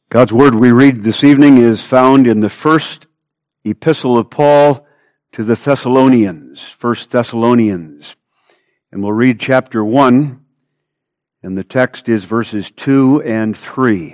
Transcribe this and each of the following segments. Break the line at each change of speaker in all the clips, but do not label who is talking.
God's Word we read this evening is found in the first epistle of Paul to the Thessalonians, 1 Thessalonians. And we'll read chapter 1, and the text is verses 2 and 3.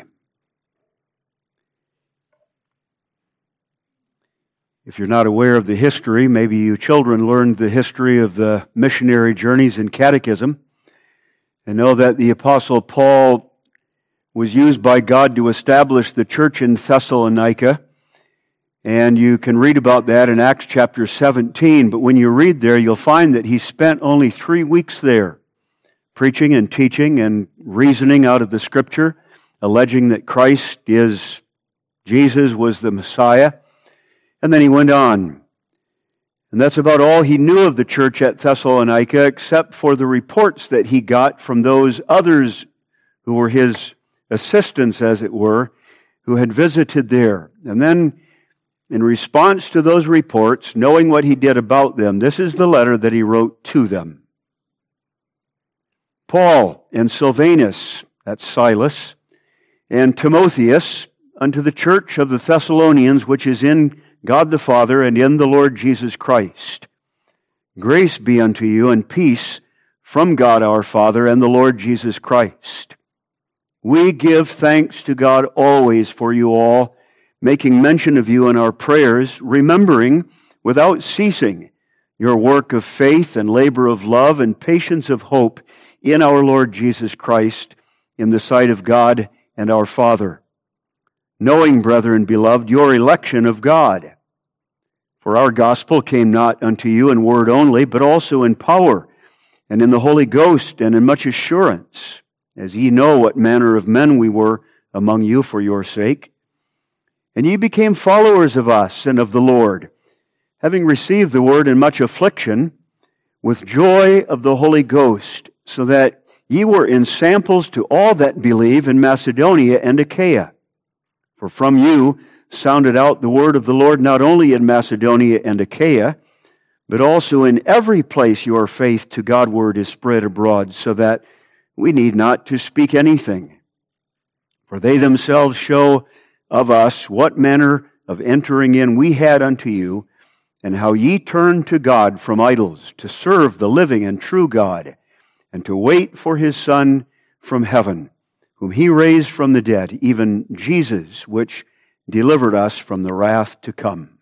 If you're not aware of the history, maybe you children learned the history of the missionary journeys in catechism, and know that the Apostle Paul was used by God to establish the church in Thessalonica. And you can read about that in Acts chapter 17. But when you read there, you'll find that he spent only 3 weeks there, preaching and teaching and reasoning out of the Scripture, alleging that Jesus was the Messiah. And then he went on. And that's about all he knew of the church at Thessalonica, except for the reports that he got from those others who were his assistants, as it were, who had visited there. And then, in response to those reports, knowing what he did about them, this is the letter that he wrote to them. Paul and Silvanus, that's Silas, and Timotheus, unto the church of the Thessalonians, which is in God the Father and in the Lord Jesus Christ. Grace be unto you and peace from God our Father and the Lord Jesus Christ. We give thanks to God always for you all, making mention of you in our prayers, remembering without ceasing your work of faith and labor of love and patience of hope in our Lord Jesus Christ, in the sight of God and our Father. Knowing, brethren beloved, your election of God. For our gospel came not unto you in word only, but also in power, and in the Holy Ghost, and in much assurance, as ye know what manner of men we were among you for your sake. And ye became followers of us and of the Lord, having received the word in much affliction, with joy of the Holy Ghost, so that ye were ensamples to all that believe in Macedonia and Achaia. For from you sounded out the word of the Lord not only in Macedonia and Achaia, but also in every place your faith to Godward is spread abroad, so that we need not to speak anything. For they themselves show of us what manner of entering in we had unto you, and how ye turned to God from idols, to serve the living and true God, and to wait for his Son from heaven, whom he raised from the dead, even Jesus, which delivered us from the wrath to come.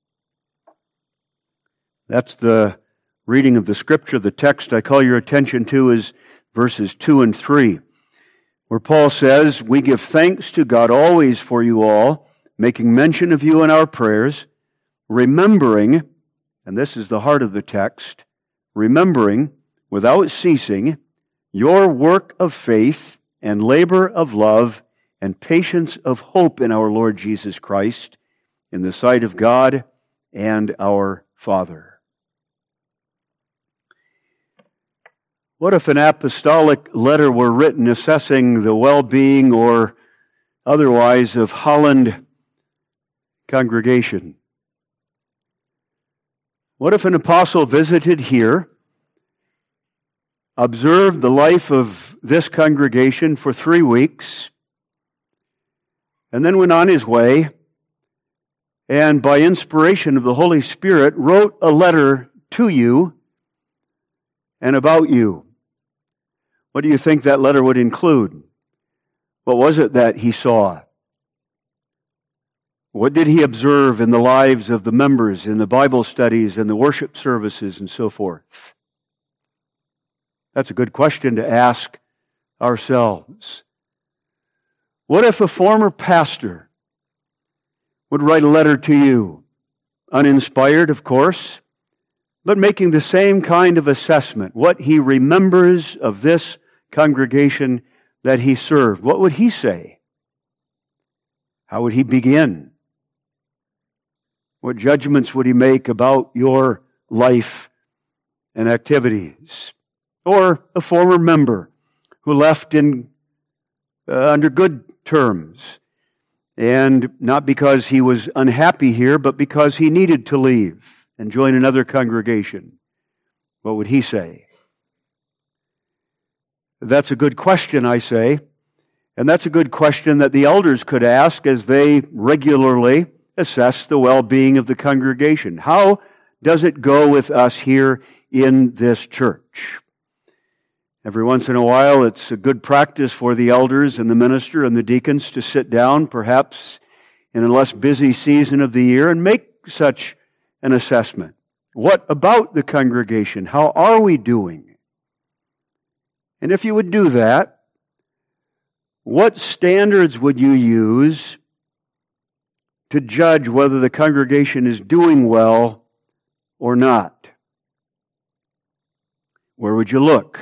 That's the reading of the Scripture. The text I call your attention to is verses 2 and 3, where Paul says, we give thanks to God always for you all, making mention of you in our prayers, remembering, and this is the heart of the text, remembering without ceasing your work of faith and labor of love and patience of hope in our Lord Jesus Christ, in the sight of God and our Father. What if an apostolic letter were written assessing the well-being or otherwise of Holland congregation? What if an apostle visited here, observed the life of this congregation for 3 weeks, and then went on his way, and by inspiration of the Holy Spirit wrote a letter to you and about you? What do you think that letter would include? What was it that he saw? What did he observe in the lives of the members, in the Bible studies and the worship services and so forth? That's a good question to ask ourselves. What if a former pastor would write a letter to you, uninspired, of course, but making the same kind of assessment, what he remembers of this congregation that he served? What would he say? How would he begin? What judgments would he make about your life and activities? Or a former member who left under good terms, and not because he was unhappy here, but because he needed to leave and join another congregation. What would he say? That's a good question, I say, And that's a good question that the elders could ask as they regularly assess the well-being of the congregation. How does it go with us here in this church? Every once in a while, it's a good practice for the elders and the minister and the deacons to sit down, perhaps in a less busy season of the year, and make such an assessment. What about the congregation? How are we doing? And if you would do that, what standards would you use to judge whether the congregation is doing well or not? Where would you look?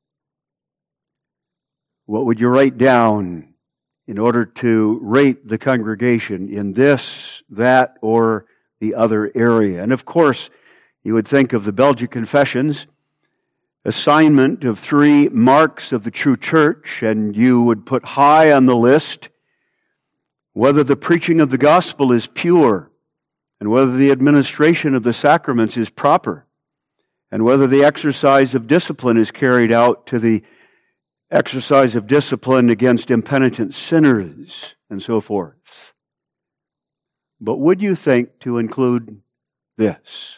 What would you write down in order to rate the congregation in this, that, or the other area? And of course, you would think of the Belgic Confessions, assignment of 3 marks of the true church, and you would put high on the list whether the preaching of the gospel is pure, and whether the administration of the sacraments is proper, and whether the exercise of discipline is carried out to the exercise of discipline against impenitent sinners, and so forth. But would you think to include this?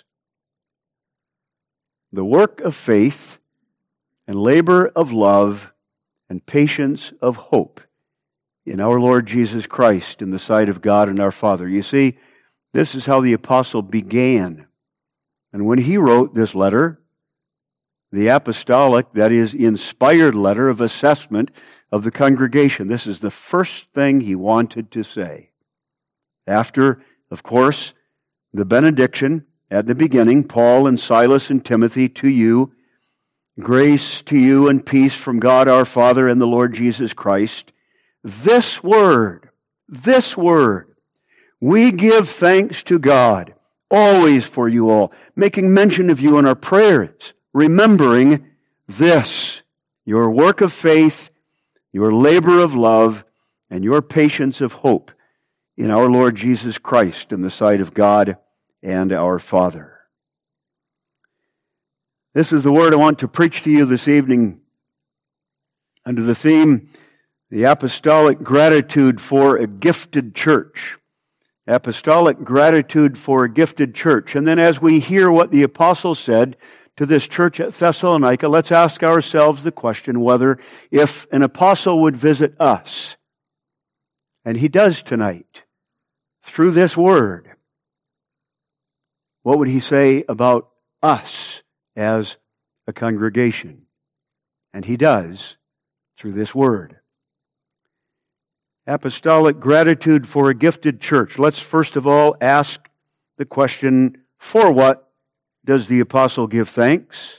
The work of faith and labor of love and patience of hope in our Lord Jesus Christ in the sight of God and our Father. You see, this is how the apostle began. And when he wrote this letter, the apostolic, that is, inspired letter of assessment of the congregation, this is the first thing he wanted to say. After, of course, the benediction at the beginning, Paul and Silas and Timothy, to you, grace to you and peace from God our Father and the Lord Jesus Christ. This word, we give thanks to God, always for you all, making mention of you in our prayers, remembering this, your work of faith, your labor of love, and your patience of hope in our Lord Jesus Christ in the sight of God and our Father. This is the word I want to preach to you this evening under the theme, the apostolic gratitude for a gifted church. Apostolic gratitude for a gifted church. And then as we hear what the apostle said to this church at Thessalonica, let's ask ourselves the question whether if an apostle would visit us, and he does tonight, through this word, what would he say about us as a congregation? And he does through this word. Apostolic gratitude for a gifted church. Let's first of all ask the question, for what does the apostle give thanks?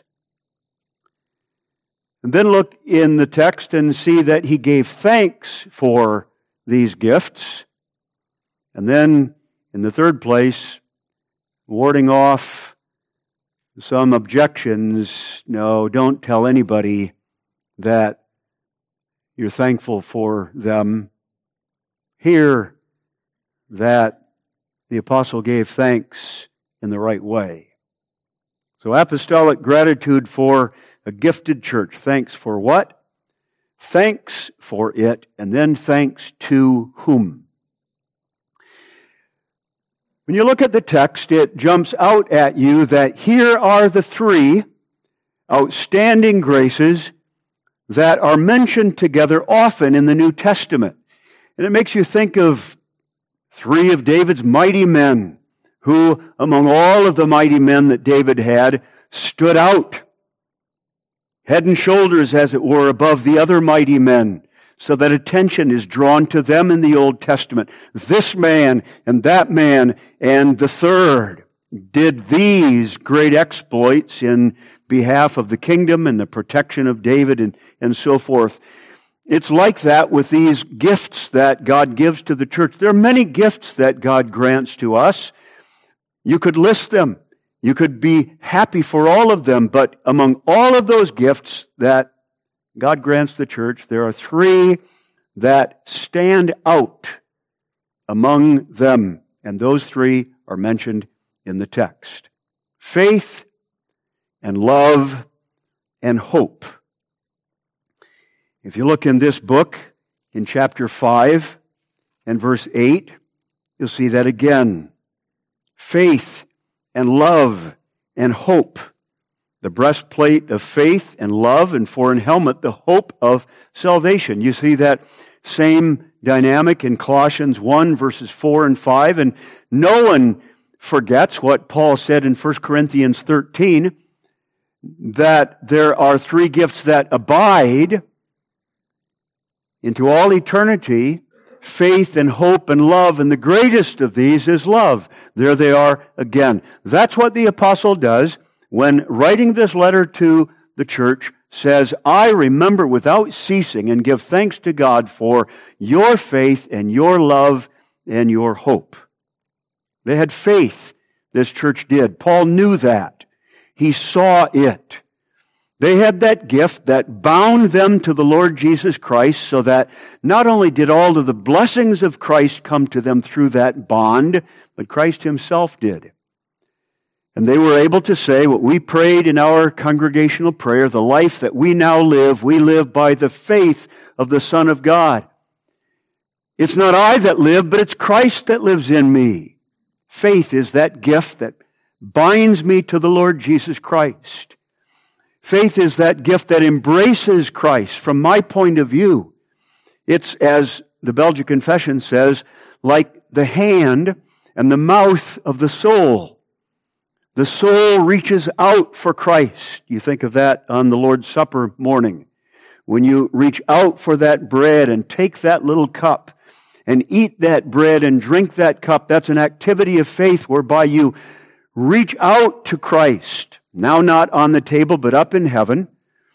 And then look in the text and see that he gave thanks for these gifts. And then, in the third place, warding off some objections. No, don't tell anybody that you're thankful for them. Hear that the apostle gave thanks in the right way. So apostolic gratitude for a gifted church. Thanks for what? Thanks for it, and then thanks to whom? When you look at the text, it jumps out at you that here are the 3 outstanding graces that are mentioned together often in the New Testament. And it makes you think of 3 of David's mighty men, who, among all of the mighty men that David had, stood out, head and shoulders, as it were, above the other mighty men, so that attention is drawn to them in the Old Testament. This man and that man and the third did these great exploits in behalf of the kingdom and the protection of David and so forth. It's like that with these gifts that God gives to the church. There are many gifts that God grants to us. You could list them. You could be happy for all of them, but among all of those gifts that God grants the church, there are 3 that stand out among them, and those 3 are mentioned in the text. Faith and love and hope. If you look in this book, in chapter 5 and verse 8, you'll see that again. Faith and love and hope. The breastplate of faith and love, and for an helmet, the hope of salvation. You see that same dynamic in Colossians 1, verses 4 and 5. And no one forgets what Paul said in 1 Corinthians 13, that there are three gifts that abide into all eternity: faith and hope and love, and the greatest of these is love. There they are again. That's what the apostle does when writing this letter to the church, says, I remember without ceasing and give thanks to God for your faith and your love and your hope. They had faith, this church did. Paul knew that. He saw it. They had that gift that bound them to the Lord Jesus Christ, so that not only did all of the blessings of Christ come to them through that bond, but Christ himself did. And they were able to say what we prayed in our congregational prayer: the life that we now live, we live by the faith of the Son of God. It's not I that live, but it's Christ that lives in me. Faith is that gift that binds me to the Lord Jesus Christ. Faith is that gift that embraces Christ from my point of view. It's, as the Belgian Confession says, like the hand and the mouth of the soul. The soul reaches out for Christ. You think of that on the Lord's Supper morning. When you reach out for that bread and take that little cup and eat that bread and drink that cup, that's an activity of faith whereby you reach out to Christ. Now not on the table, but up in heaven,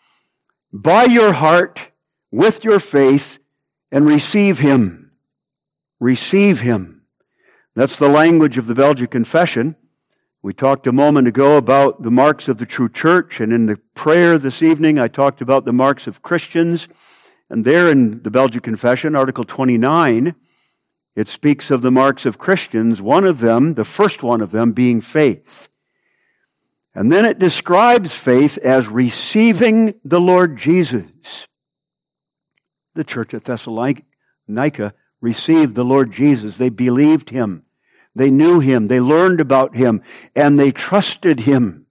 by your heart, with your faith, and receive Him. Receive Him. That's the language of the Belgian Confession. We talked a moment ago about the marks of the true church, and in the prayer this evening I talked about the marks of Christians. And there in the Belgian Confession, Article 29, it speaks of the marks of Christians, one of them, the first one of them, being faith. And then it describes faith as receiving the Lord Jesus. The church at Thessalonica received the Lord Jesus. They believed Him. They knew Him. They learned about Him. And they trusted Him.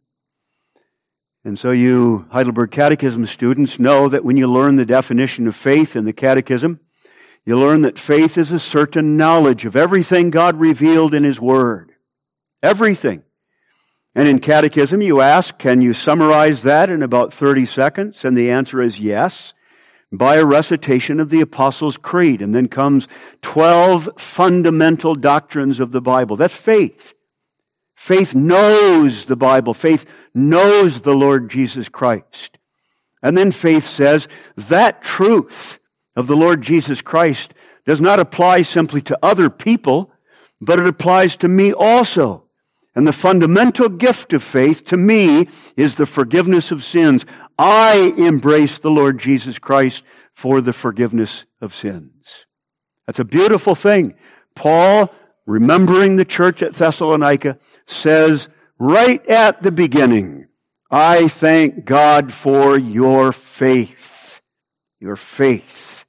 And so you Heidelberg Catechism students know that when you learn the definition of faith in the Catechism, you learn that faith is a certain knowledge of everything God revealed in His Word. Everything. And in Catechism you ask, can you summarize that in about 30 seconds? And the answer is yes, by a recitation of the Apostles' Creed. And then comes 12 fundamental doctrines of the Bible. That's faith. Faith knows the Bible. Faith knows the Lord Jesus Christ. And then faith says that truth of the Lord Jesus Christ does not apply simply to other people, but it applies to me also. And the fundamental gift of faith to me is the forgiveness of sins. I embrace the Lord Jesus Christ for the forgiveness of sins. That's a beautiful thing. Paul, remembering the church at Thessalonica, says right at the beginning, I thank God for your faith. Your faith.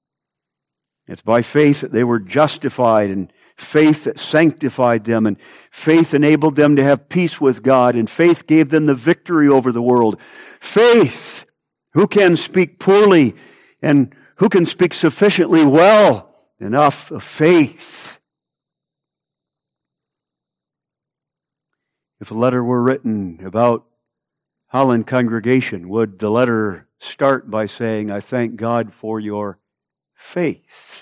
It's by faith that they were justified, and faith that sanctified them, and faith enabled them to have peace with God, and faith gave them the victory over the world. Faith, who can speak poorly and who can speak sufficiently well? Enough of faith. If a letter were written about Holland congregation, would the letter start by saying, I thank God for your faith?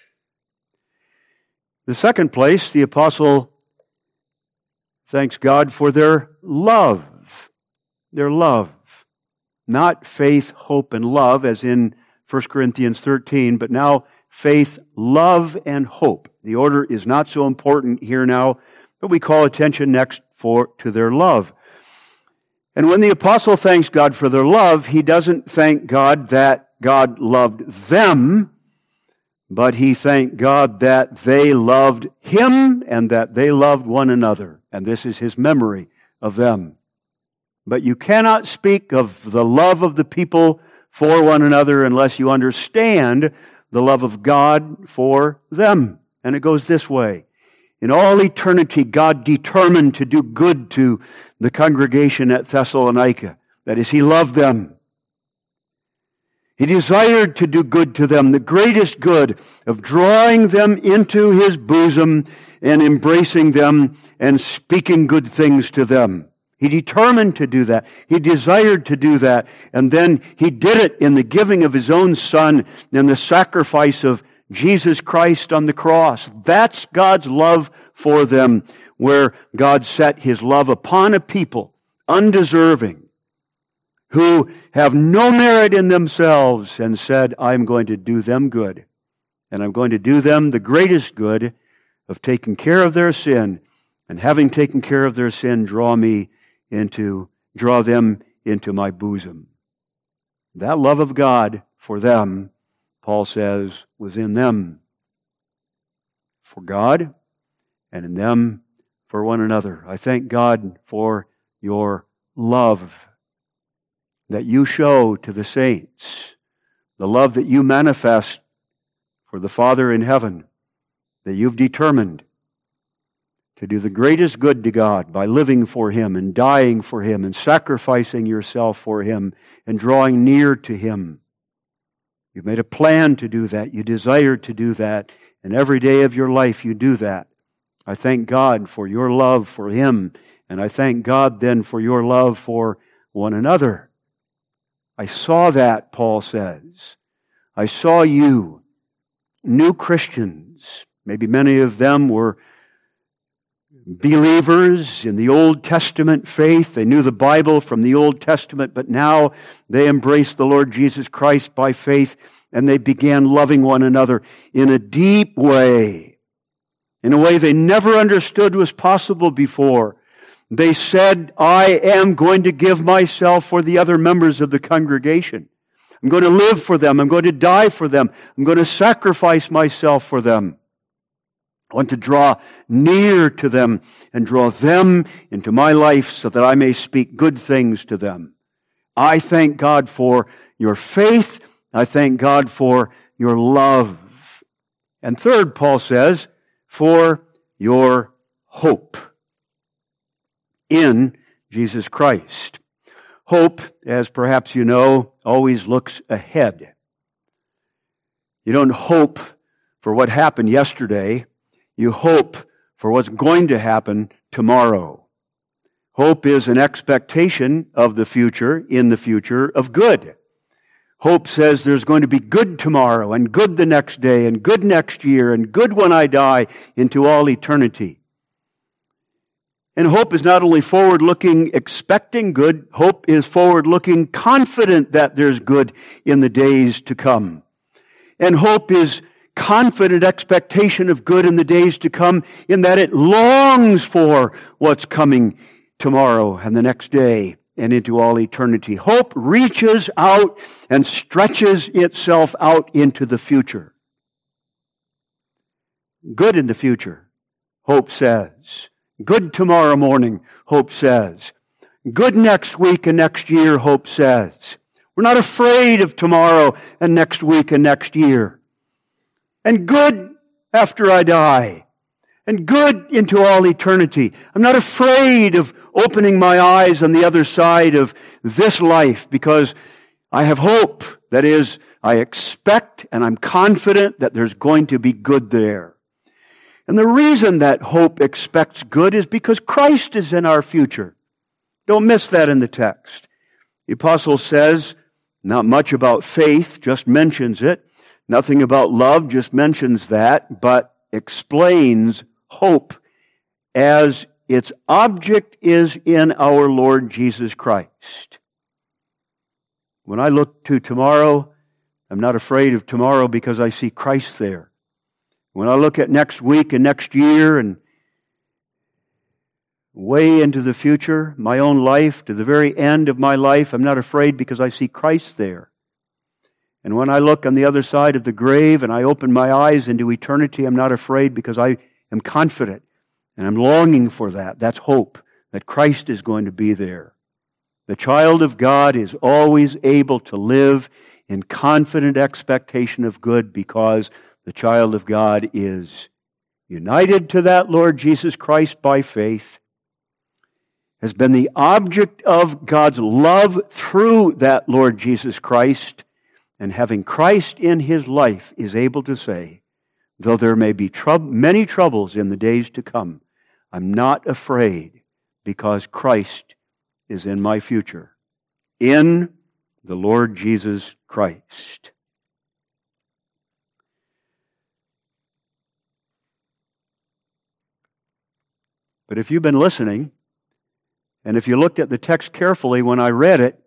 The second place, the apostle thanks God for their love. Their love. Not faith, hope, and love, as in 1 Corinthians 13, but now faith, love, and hope. The order is not so important here now, but we call attention next to their love. And when the apostle thanks God for their love, he doesn't thank God that God loved them, but he thanked God that they loved him and that they loved one another. And this is his memory of them. But you cannot speak of the love of the people for one another unless you understand the love of God for them. And it goes this way. In all eternity, God determined to do good to the congregation at Thessalonica. That is, He loved them. He desired to do good to them, the greatest good of drawing them into His bosom and embracing them and speaking good things to them. He determined to do that. He desired to do that. And then He did it in the giving of His own Son and the sacrifice of Jesus Christ on the cross. That's God's love for them, where God set His love upon a people, undeserving, who have no merit in themselves, and said, I'm going to do them good. And I'm going to do them the greatest good of taking care of their sin, and having taken care of their sin, draw them into my bosom. That love of God for them, Paul says, was in them for God, and in them for one another. I thank God for your love that you show to the saints, the love that you manifest for the Father in heaven, that you've determined to do the greatest good to God by living for Him and dying for Him and sacrificing yourself for Him and drawing near to Him. You've made a plan to do that. You desire to do that. And every day of your life you do that. I thank God for your love for Him. And I thank God then for your love for one another. I saw that, Paul says. I saw you, new Christians. Maybe many of them were believers in the Old Testament faith. They knew the Bible from the Old Testament, but now they embraced the Lord Jesus Christ by faith, and they began loving one another in a deep way, in a way they never understood was possible before. They said, I am going to give myself for the other members of the congregation. I'm going to live for them. I'm going to die for them. I'm going to sacrifice myself for them. I want to draw near to them and draw them into my life so that I may speak good things to them. I thank God for your faith. I thank God for your love. And third, Paul says, for your hope in Jesus Christ. Hope, as perhaps you know, always looks ahead. You don't hope for what happened yesterday. You hope for what's going to happen tomorrow. Hope is an expectation of the future, in the future, of good. Hope says there's going to be good tomorrow, and good the next day, and good next year, and good when I die, into all eternity. And hope is not only forward-looking, expecting good. Hope is forward-looking, confident that there's good in the days to come. And hope is confident expectation of good in the days to come, in that it longs for what's coming tomorrow and the next day and into all eternity. Hope reaches out and stretches itself out into the future. Good in the future, hope says. Good tomorrow morning, hope says. Good next week and next year, hope says. We're not afraid of tomorrow and next week and next year. And good after I die. And good into all eternity. I'm not afraid of opening my eyes on the other side of this life, because I have hope. That is, I expect and I'm confident that there's going to be good there. And the reason that hope expects good is because Christ is in our future. Don't miss that in the text. The apostle says, not much about faith, just mentions it. Nothing about love, just mentions that, but explains hope as its object is in our Lord Jesus Christ. When I look to tomorrow, I'm not afraid of tomorrow because I see Christ there. When I look at next week and next year and way into the future, my own life, to the very end of my life, I'm not afraid because I see Christ there. And when I look on the other side of the grave and I open my eyes into eternity, I'm not afraid because I am confident and I'm longing for that. That's hope, that Christ is going to be there. The child of God is always able to live in confident expectation of good, because the child of God is united to that Lord Jesus Christ by faith, has been the object of God's love through that Lord Jesus Christ, and having Christ in his life is able to say, though there may be many troubles in the days to come, I'm not afraid, because Christ is in my future, in the Lord Jesus Christ. But if you've been listening, and if you looked at the text carefully when I read it,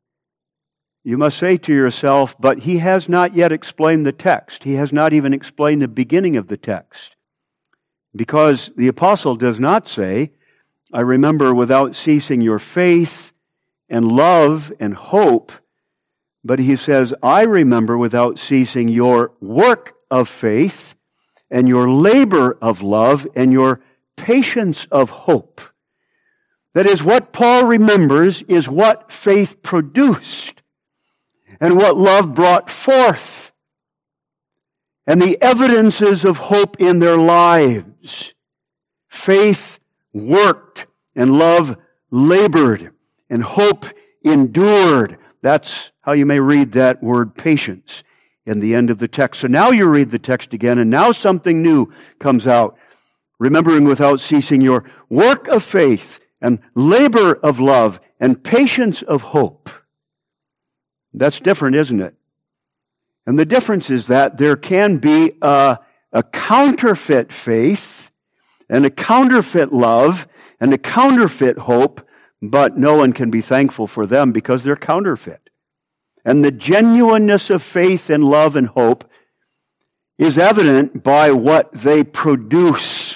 you must say to yourself, but he has not yet explained the text. He has not even explained the beginning of the text. Because the apostle does not say, I remember without ceasing your faith and love and hope, but he says, I remember without ceasing your work of faith and your labor of love and your patience of hope. That is, what Paul remembers is what faith produced and what love brought forth, and the evidences of hope in their lives. Faith worked, and love labored, and hope endured. That's how you may read that word patience in the end of the text. So now you read the text again, and now something new comes out. Remembering without ceasing your work of faith and labor of love and patience of hope. That's different, isn't it? And the difference is that there can be a counterfeit faith and a counterfeit love and a counterfeit hope, but no one can be thankful for them because they're counterfeit. And the genuineness of faith and love and hope is evident by what they produce.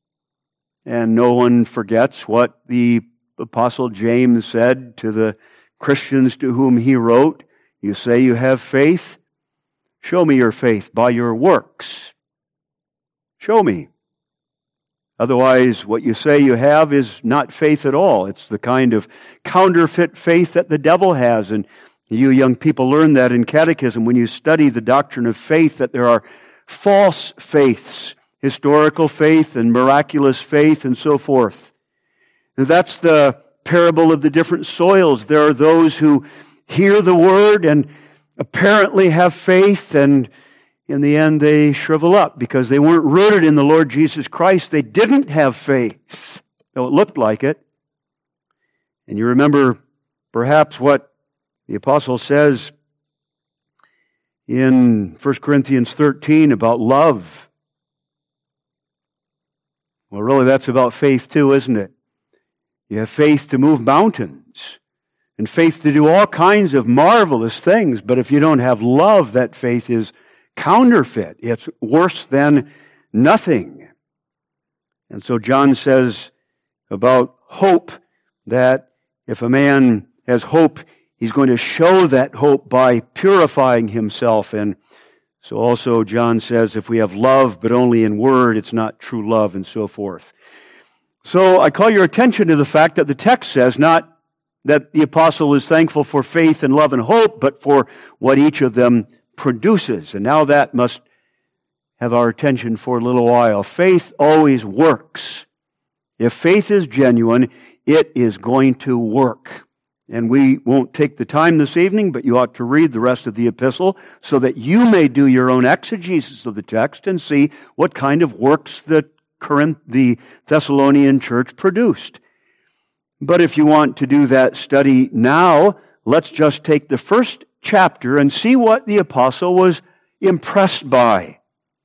And no one forgets what the Apostle James said to the Christians to whom he wrote. You say you have faith? Show me your faith by your works. Show me. Otherwise, what you say you have is not faith at all. It's the kind of counterfeit faith that the devil has. And you young people learn that in catechism when you study the doctrine of faith, that there are false faiths, historical faith and miraculous faith and so forth. That's the parable of the different soils. There are those who hear the word and apparently have faith, and in the end they shrivel up because they weren't rooted in the Lord Jesus Christ. They didn't have faith, though it looked like it. And you remember perhaps what the apostle says in 1 Corinthians 13 about love. Well, really that's about faith too, isn't it? You have faith to move mountains and faith to do all kinds of marvelous things. But if you don't have love, that faith is counterfeit. It's worse than nothing. And so John says about hope that if a man has hope, he's going to show that hope by purifying himself. And so also John says if we have love but only in word, it's not true love, and so forth. So I call your attention to the fact that the text says not that the apostle is thankful for faith and love and hope, but for what each of them produces. And now that must have our attention for a little while. Faith always works. If faith is genuine, it is going to work. And we won't take the time this evening, but you ought to read the rest of the epistle so that you may do your own exegesis of the text and see what kind of works the Thessalonian church produced. But if you want to do that study now, let's just take the first chapter and see what the apostle was impressed by.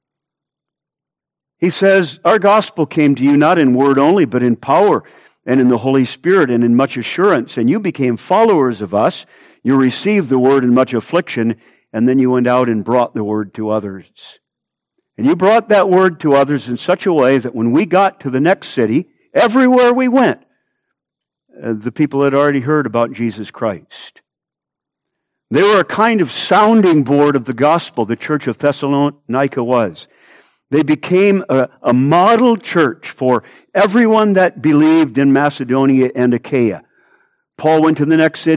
He says, our gospel came to you not in word only, but in power and in the Holy Spirit and in much assurance. And you became followers of us. You received the word in much affliction, and then you went out and brought the word to others. And you brought that word to others in such a way that when we got to the next city, everywhere we went, the people had already heard about Jesus Christ. They were a kind of sounding board of the gospel, the church of Thessalonica was. They became a model church for everyone that believed in Macedonia and Achaia. Paul went to the next city.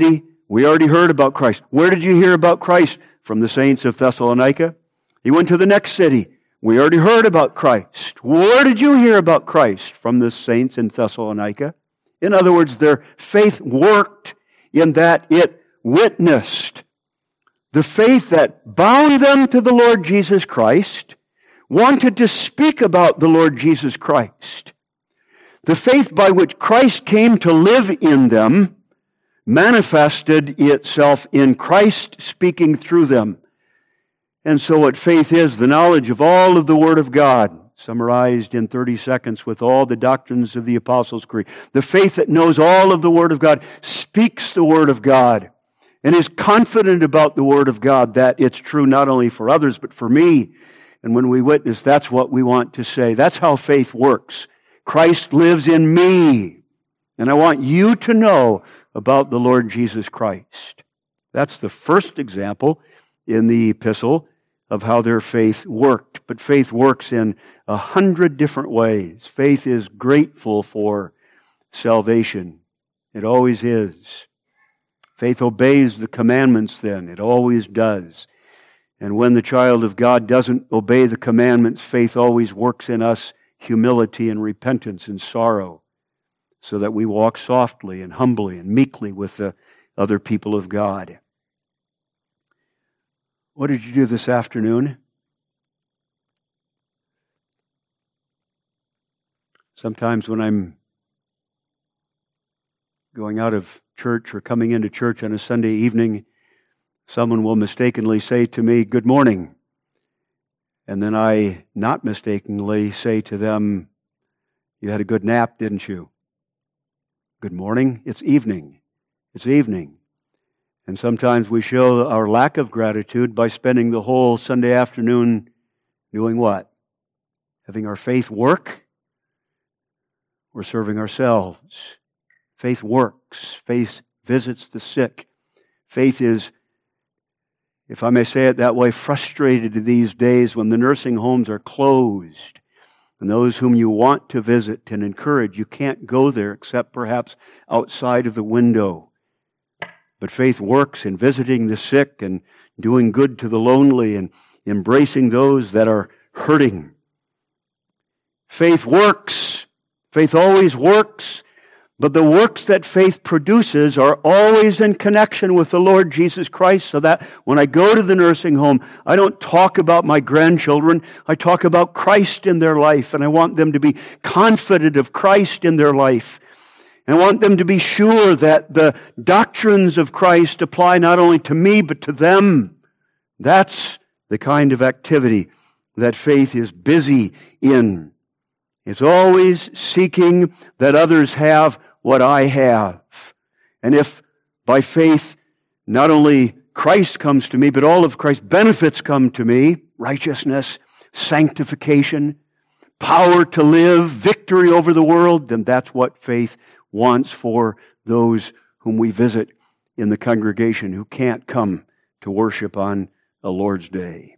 We already heard about Christ. Where did you hear about Christ? From the saints of Thessalonica. He went to the next city. We already heard about Christ. Where did you hear about Christ? From the saints in Thessalonica. In other words, their faith worked in that it witnessed. The faith that bound them to the Lord Jesus Christ wanted to speak about the Lord Jesus Christ. The faith by which Christ came to live in them manifested itself in Christ speaking through them. And so what faith is, the knowledge of all of the Word of God, summarized in 30 seconds with all the doctrines of the Apostles' Creed. The faith that knows all of the Word of God, speaks the Word of God, and is confident about the Word of God, that it's true not only for others, but for me. And when we witness, that's what we want to say. That's how faith works. Christ lives in me, and I want you to know about the Lord Jesus Christ. That's the first example in the epistle of how their faith worked. But faith works in 100 different ways. Faith is grateful for salvation. It always is. Faith obeys the commandments then. It always does. And when the child of God doesn't obey the commandments, faith always works in us humility and repentance and sorrow, so that we walk softly and humbly and meekly with the other people of God. What did you do this afternoon? Sometimes when I'm going out of church or coming into church on a Sunday evening, someone will mistakenly say to me, "Good morning." And then I, not mistakenly, say to them, "You had a good nap, didn't you?" Good morning. It's evening. It's evening. And sometimes we show our lack of gratitude by spending the whole Sunday afternoon doing what? Having our faith work or serving ourselves. Faith works. Faith visits the sick. Faith is, if I may say it that way, frustrated these days when the nursing homes are closed. And those whom you want to visit and encourage, you can't go there except perhaps outside of the window. But faith works in visiting the sick and doing good to the lonely and embracing those that are hurting. Faith works. Faith always works. But the works that faith produces are always in connection with the Lord Jesus Christ, so that when I go to the nursing home, I don't talk about my grandchildren. I talk about Christ in their life, and I want them to be confident of Christ in their life. And I want them to be sure that the doctrines of Christ apply not only to me, but to them. That's the kind of activity that faith is busy in. It's always seeking that others have what I have. And if by faith not only Christ comes to me, but all of Christ's benefits come to me, righteousness, sanctification, power to live, victory over the world, then that's what faith wants for those whom we visit in the congregation who can't come to worship on a Lord's Day.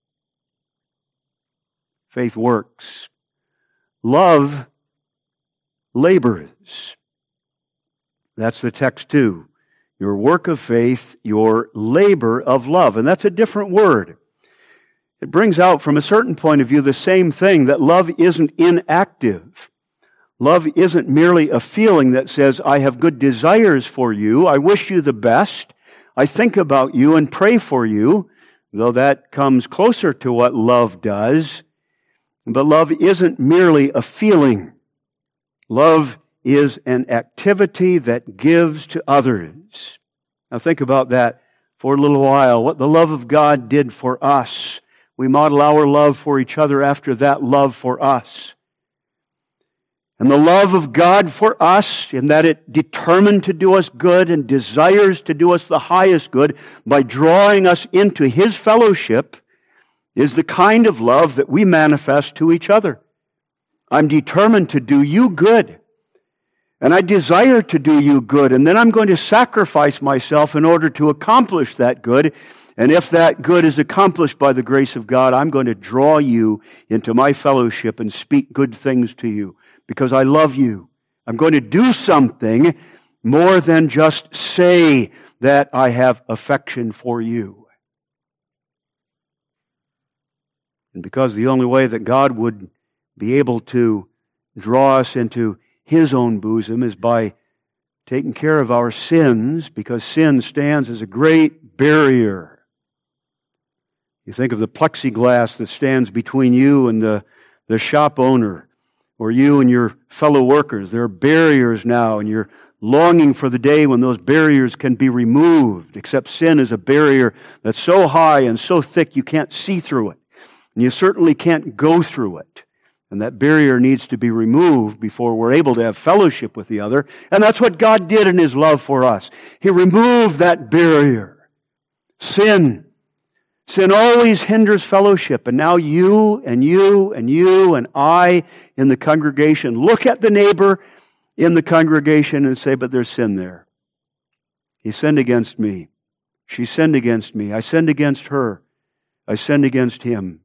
Faith works. Love labors. That's the text too. Your work of faith, your labor of love. And that's a different word. It brings out from a certain point of view the same thing, that love isn't inactive. Love isn't merely a feeling that says, I have good desires for you, I wish you the best, I think about you and pray for you, though that comes closer to what love does. But love isn't merely a feeling. Love is an activity that gives to others. Now think about that for a little while, what the love of God did for us. We model our love for each other after that love for us. And the love of God for us, in that it determined to do us good and desires to do us the highest good by drawing us into His fellowship, is the kind of love that we manifest to each other. I'm determined to do you good. And I desire to do you good. And then I'm going to sacrifice myself in order to accomplish that good. And if that good is accomplished by the grace of God, I'm going to draw you into my fellowship and speak good things to you because I love you. I'm going to do something more than just say that I have affection for you. And because the only way that God would be able to draw us into His own bosom is by taking care of our sins, because sin stands as a great barrier. You think of the plexiglass that stands between you and the shop owner, or you and your fellow workers. There are barriers now, and you're longing for the day when those barriers can be removed, except sin is a barrier that's so high and so thick you can't see through it. And you certainly can't go through it. And that barrier needs to be removed before we're able to have fellowship with the other. And that's what God did in His love for us. He removed that barrier. Sin always hinders fellowship. And now you and you and you and I in the congregation look at the neighbor in the congregation and say, but there's sin there. He sinned against me. She sinned against me. I sinned against her. I sinned against him.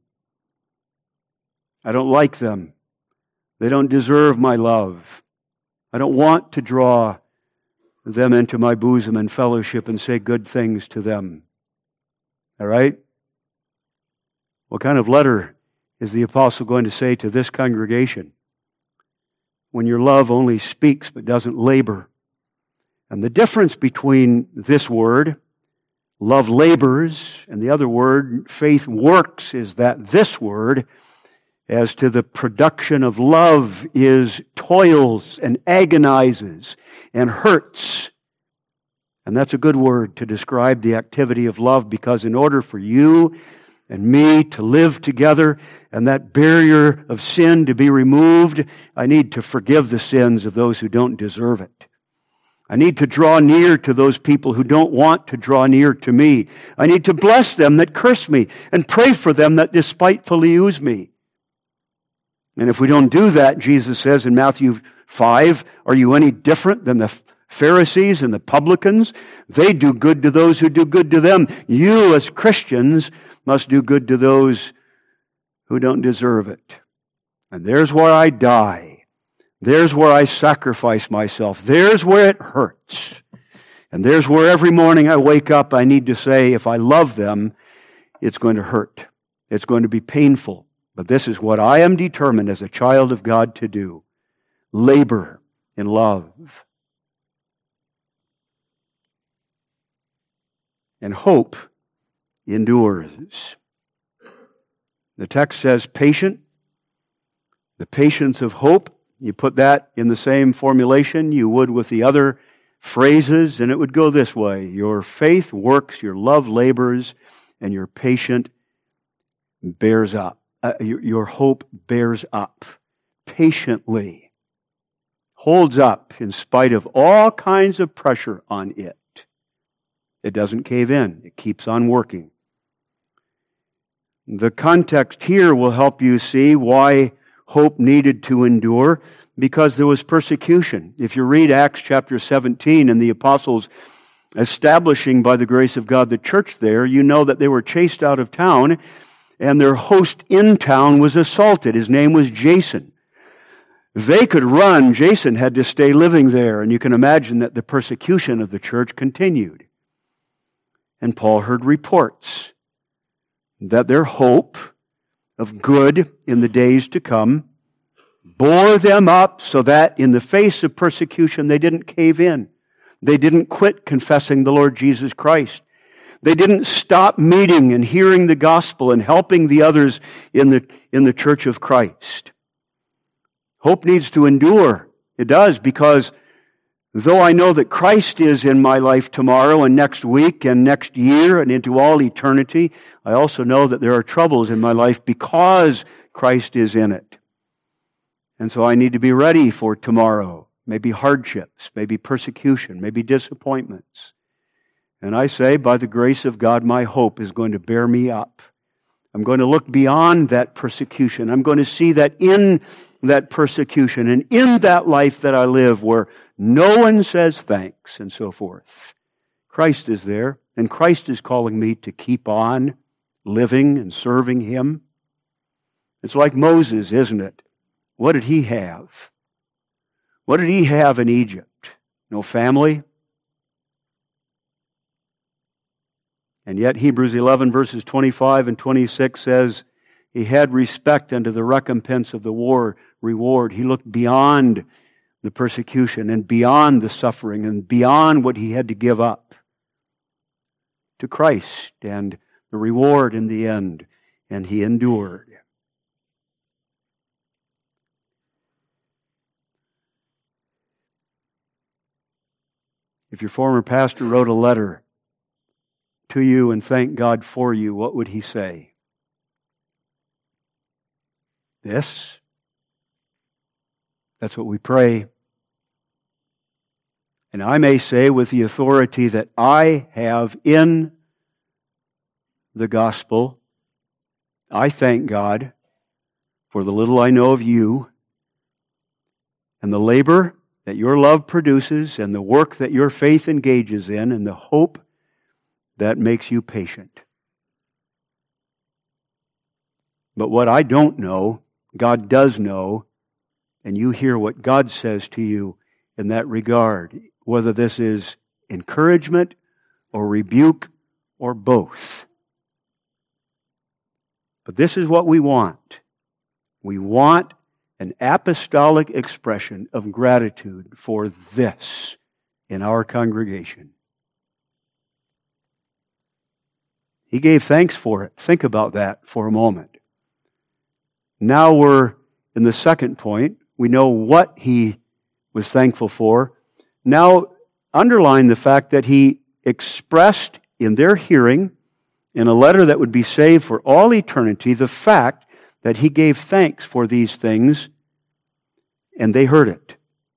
I don't like them. They don't deserve my love. I don't want to draw them into my bosom and fellowship and say good things to them. All right? What kind of letter is the apostle going to say to this congregation? When your love only speaks but doesn't labor. And the difference between this word, love labors, and the other word, faith works, is that this word, as to the production of love, is toils and agonizes and hurts. And that's a good word to describe the activity of love, because in order for you and me to live together and that barrier of sin to be removed, I need to forgive the sins of those who don't deserve it. I need to draw near to those people who don't want to draw near to me. I need to bless them that curse me and pray for them that despitefully use me. And if we don't do that, Jesus says in Matthew 5, are you any different than the Pharisees and the publicans? They do good to those who do good to them. You as Christians must do good to those who don't deserve it. And there's where I die. There's where I sacrifice myself. There's where it hurts. And there's where every morning I wake up, I need to say, if I love them, it's going to hurt. It's going to be painful. But this is what I am determined as a child of God to do. Labor in love. And hope endures. The text says patient. The patience of hope. You put that in the same formulation you would with the other phrases, and it would go this way. Your faith works, your love labors, and your patient bears up. Your hope bears up patiently, holds up in spite of all kinds of pressure on it. It doesn't cave in. It keeps on working. The context here will help you see why hope needed to endure, because there was persecution. If you read Acts chapter 17 and the apostles establishing by the grace of God the church there, you know that they were chased out of town, and their host in town was assaulted. His name was Jason. They could run. Jason had to stay living there. And you can imagine that the persecution of the church continued. And Paul heard reports that their hope of good in the days to come bore them up so that in the face of persecution they didn't cave in. They didn't quit confessing the Lord Jesus Christ. They didn't stop meeting and hearing the gospel and helping the others in the church of Christ. Hope needs to endure. It does, because though I know that Christ is in my life tomorrow and next week and next year and into all eternity, I also know that there are troubles in my life because Christ is in it. And so I need to be ready for tomorrow. Maybe hardships, maybe persecution, maybe disappointments. And I say, by the grace of God, my hope is going to bear me up. I'm going to look beyond that persecution. I'm going to see that in that persecution and in that life that I live where no one says thanks and so forth, Christ is there, and Christ is calling me to keep on living and serving Him. It's like Moses, isn't it? What did he have? What did he have in Egypt? no family. And yet Hebrews 11 verses 25 and 26 says, he had respect unto the recompense of the reward. He looked beyond the persecution and beyond the suffering and beyond what he had to give up to Christ and the reward in the end. And he endured. If your former pastor wrote a letter to you and thanked God for you, what would he say? This? That's what we pray. And I may say with the authority that I have in the gospel, I thank God for the little I know of you and the labor that your love produces and the work that your faith engages in and the hope that makes you patient. But what I don't know, God does know, and you hear what God says to you in that regard, whether this is encouragement or rebuke or both. But this is what we want. We want an apostolic expression of gratitude for this in our congregation. He gave thanks for it. Think about that for a moment. Now we're in the second point. We know what he was thankful for. Now underline the fact that he expressed in their hearing, in a letter that would be saved for all eternity, the fact that he gave thanks for these things, and they heard it.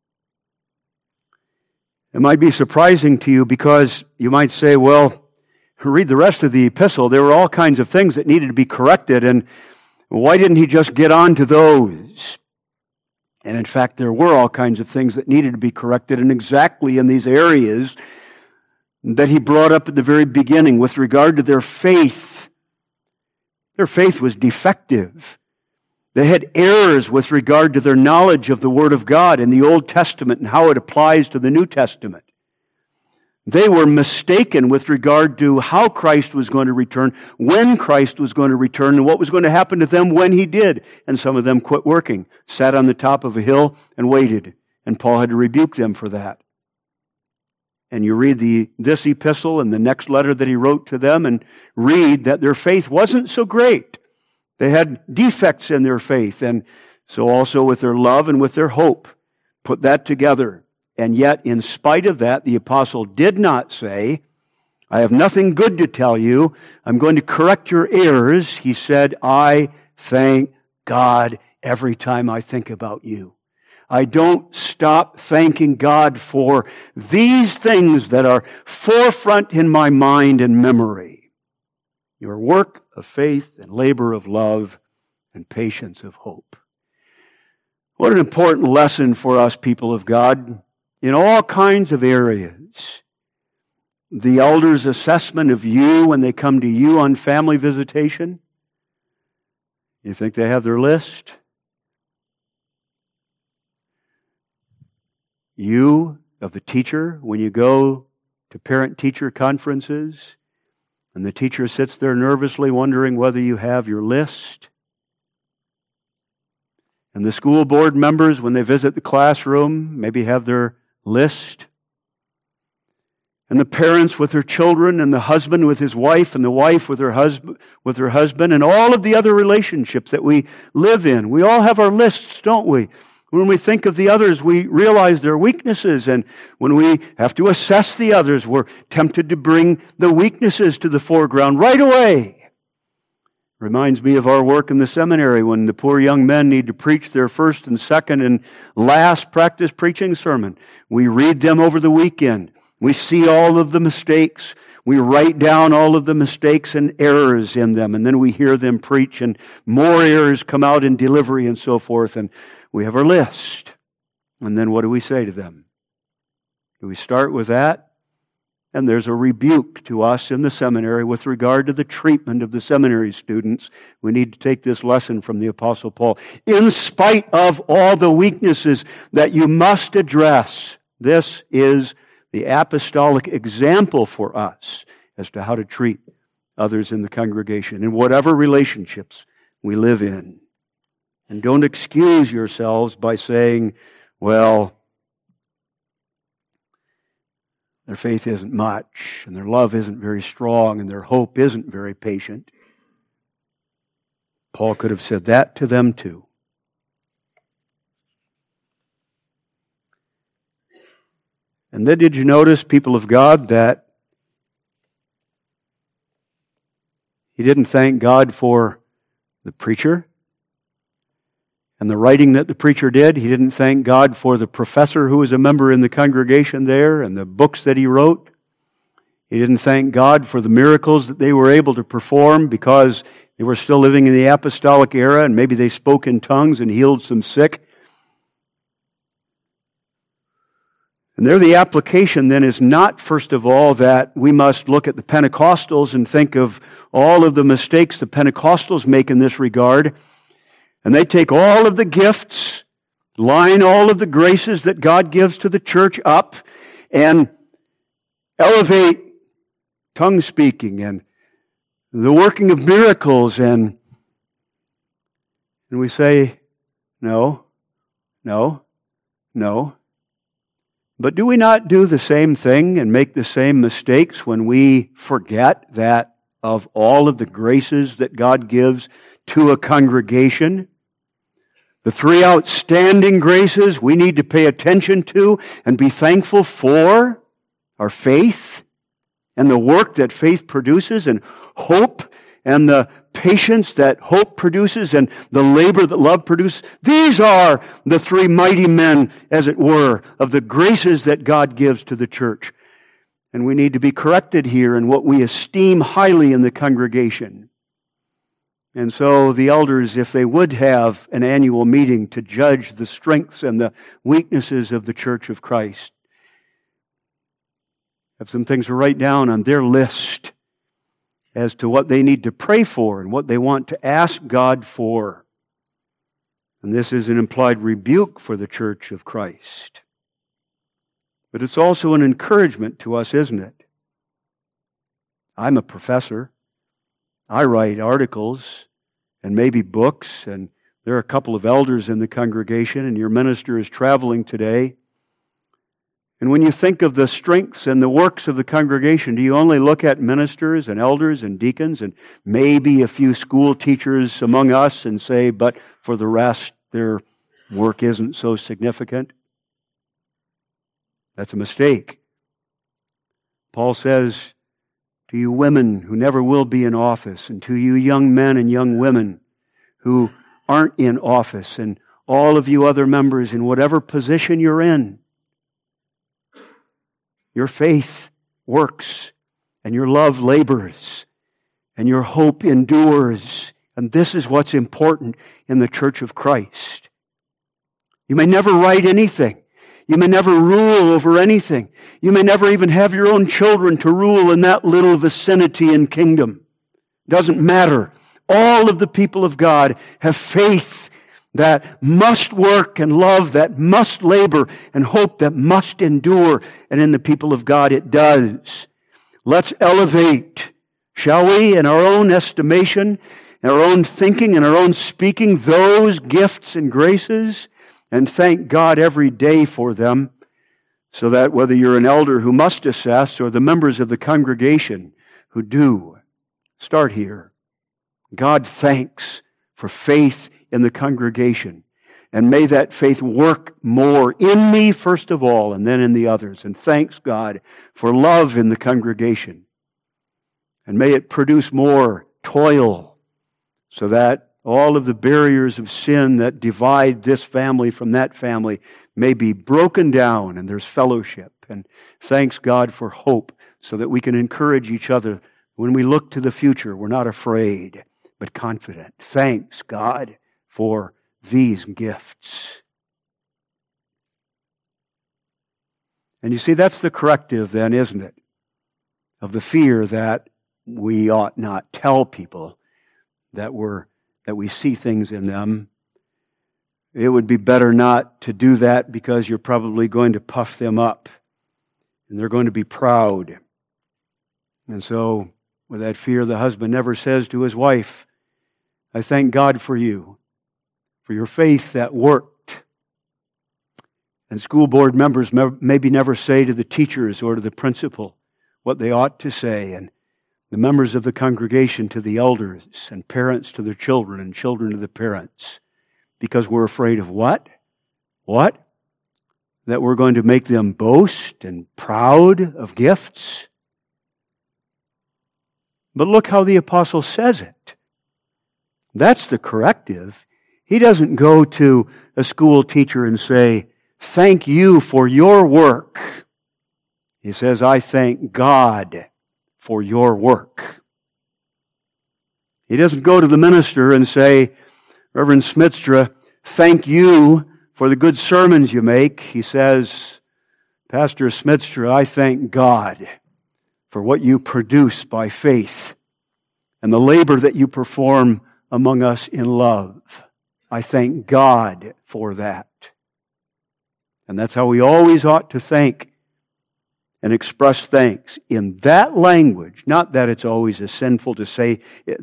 It might be surprising to you because you might say, well, read the rest of the epistle. There were all kinds of things that needed to be corrected, and why didn't he just get on to those? And in fact, there were all kinds of things that needed to be corrected, and exactly in these areas that he brought up at the very beginning with regard to their faith. Their faith was defective. They had errors with regard to their knowledge of the Word of God in the Old Testament and how it applies to the New Testament. They were mistaken with regard to how Christ was going to return, when Christ was going to return, and what was going to happen to them when He did. And some of them quit working, sat on the top of a hill and waited. And Paul had to rebuke them for that. And you read this epistle and the next letter that he wrote to them and read that their faith wasn't so great. They had defects in their faith, and so also with their love and with their hope. Put that together. And yet, in spite of that, the apostle did not say, I have nothing good to tell you. I'm going to correct your errors. He said, I thank God every time I think about you. I don't stop thanking God for these things that are forefront in my mind and memory. Your work of faith and labor of love and patience of hope. What an important lesson for us, people of God, in all kinds of areas. The elders' assessment of you when they come to you on family visitation. You think they have their list? You, of the teacher, when you go to parent-teacher conferences, and the teacher sits there nervously wondering whether you have your list. And the school board members, when they visit the classroom, maybe have their list. And the parents with their children, and the husband with his wife, and the wife with her husband, and all of the other relationships that we live in. We all have our lists, don't we? When we think of the others, we realize their weaknesses, and when we have to assess the others, we're tempted to bring the weaknesses to the foreground right away. Reminds me of our work in the seminary when the poor young men need to preach their first and second and last practice preaching sermon. We read them over the weekend. We see all of the mistakes. We write down all of the mistakes and errors in them, and then we hear them preach, and more errors come out in delivery and so forth, and we have our list. And then what do we say to them? Do we start with that? And there's a rebuke to us in the seminary with regard to the treatment of the seminary students. We need to take this lesson from the Apostle Paul. In spite of all the weaknesses that you must address, This is the apostolic example for us as to how to treat others in the congregation, in whatever relationships we live in. And don't excuse yourselves by saying, well, their faith isn't much, and their love isn't very strong, and their hope isn't very patient. Paul could have said that to them too. And then did you notice, people of God, that he didn't thank God for the preacher and the writing that the preacher did. He didn't thank God for the professor who was a member in the congregation there and the books that he wrote. He didn't thank God for the miracles that they were able to perform because they were still living in the apostolic era and maybe they spoke in tongues and healed some sick. And there the application then is not, first of all, that we must look at the Pentecostals and think of all of the mistakes the Pentecostals make in this regard. And they take all of the gifts, line all of the graces that God gives to the church up, and elevate tongue speaking and the working of miracles. And we say, no. But do we not do the same thing and make the same mistakes when we forget that of all of the graces that God gives to a congregation, the three outstanding graces we need to pay attention to and be thankful for are faith and the work that faith produces, and hope and the patience that hope produces, and the labor that love produces. These are the three mighty men, as it were, of the graces that God gives to the church. And we need to be corrected here in what we esteem highly in the congregation. And so the elders, if they would have an annual meeting to judge the strengths and the weaknesses of the Church of Christ, have some things to write down on their list as to what they need to pray for and what they want to ask God for. And this is an implied rebuke for the Church of Christ. But it's also an encouragement to us, isn't it? I'm a professor. I write articles and maybe books, and there are a couple of elders in the congregation, and your minister is traveling today. And when you think of the strengths and the works of the congregation, do you only look at ministers and elders and deacons and maybe a few school teachers among us and say, but for the rest, their work isn't so significant? That's a mistake. Paul says to you women who never will be in office, and to you young men and young women who aren't in office, and all of you other members in whatever position you're in, your faith works, and your love labors, and your hope endures. And this is what's important in the Church of Christ. You may never write anything. You may never rule over anything. You may never even have your own children to rule in that little vicinity and kingdom. Doesn't matter. All of the people of God have faith that must work, and love that must labor, and hope that must endure. And in the people of God it does. Let's elevate, shall we, in our own estimation, in our own thinking, in our own speaking, those gifts and graces, and thank God every day for them, so that whether you're an elder who must assess or the members of the congregation who do, start here. God thanks for faith in the congregation. And may that faith work more in me first of all, and then in the others. And thanks God for love in the congregation. And may it produce more toil, so that all of the barriers of sin that divide this family from that family may be broken down, and there's fellowship. And thanks God for hope, so that we can encourage each other. When we look to the future, we're not afraid, but confident. Thanks God for these gifts. And you see, that's the corrective then, isn't it? Of the fear that we ought not tell people that we see things in them. it would be better not to do that because you're probably going to puff them up and they're going to be proud. And so, with that fear, the husband never says to his wife, I thank God for you, for your faith that worked. And school board members maybe never say to the teachers or to the principal what they ought to say, and the members of the congregation to the elders, and parents to their children, and children to the parents. Because we're afraid of what? What? That we're going to make them boast and proud of gifts? But look how the apostle says it. That's the corrective. He doesn't go to a school teacher and say, thank you for your work. He says, I thank God for your work. He doesn't go to the minister and say, Reverend Smitstra, thank you for the good sermons you make. He says, Pastor Smitstra, I thank God for what you produce by faith and the labor that you perform among us in love. I thank God for that. And that's how we always ought to thank and express thanks in that language. Not that it's always sinful to say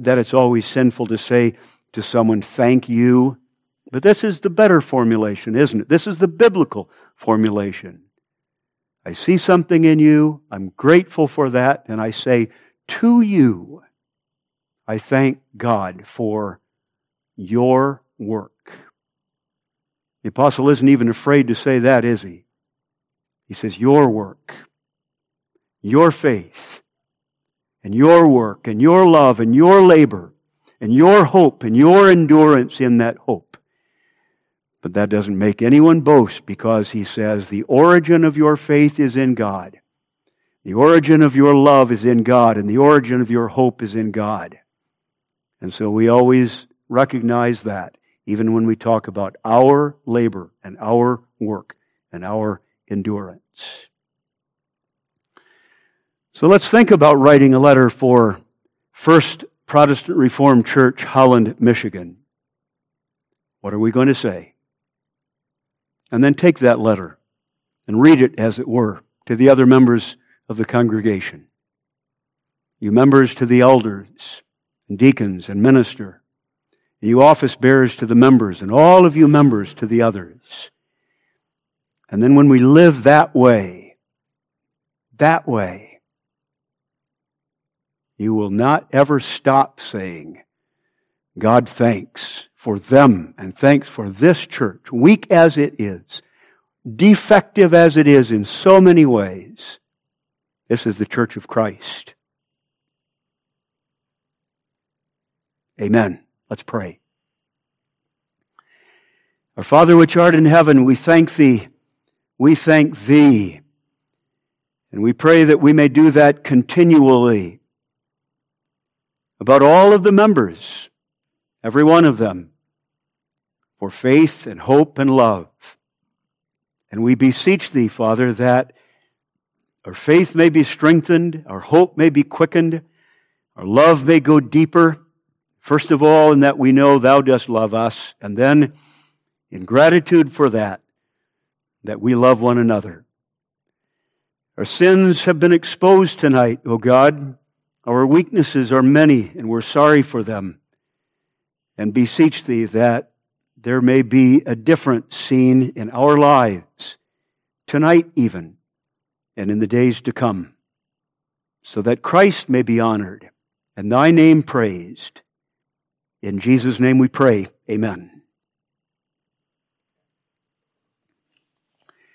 to someone, thank you. But this is the better formulation, isn't it? This is the biblical formulation. I see something in you, I'm grateful for that, and I say to you, I thank God for your work. The apostle isn't even afraid to say that, is he? He says, your work, your faith, and your work, and your love, and your labor, and your hope, and your endurance in that hope. But that doesn't make anyone boast, because he says the origin of your faith is in God. The origin of your love is in God, and the origin of your hope is in God. And so we always recognize that, even when we talk about our labor and our work and our endurance. So let's think about writing a letter for First Protestant Reformed Church, Holland, Michigan. What are we going to say? And then take that letter and read it, as it were, to the other members of the congregation. You members to the elders and deacons and minister. And you office bearers to the members, and all of you members to the others. And then when we live that way, you will not ever stop saying, God, thanks for them and thanks for this church, weak as it is, defective as it is in so many ways. This is the church of Christ. Amen. Let's pray. Our Father which art in heaven, we thank Thee. We thank Thee. And we pray that we may do that continually about all of the members, every one of them, for faith and hope and love. And we beseech Thee, Father, that our faith may be strengthened, our hope may be quickened, our love may go deeper, first of all, in that we know Thou dost love us, and then in gratitude for that we love one another. Our sins have been exposed tonight, O God. Our weaknesses are many, and we're sorry for them. And beseech Thee that there may be a different scene in our lives, tonight even, and in the days to come, so that Christ may be honored and Thy name praised. In Jesus' name we pray. Amen.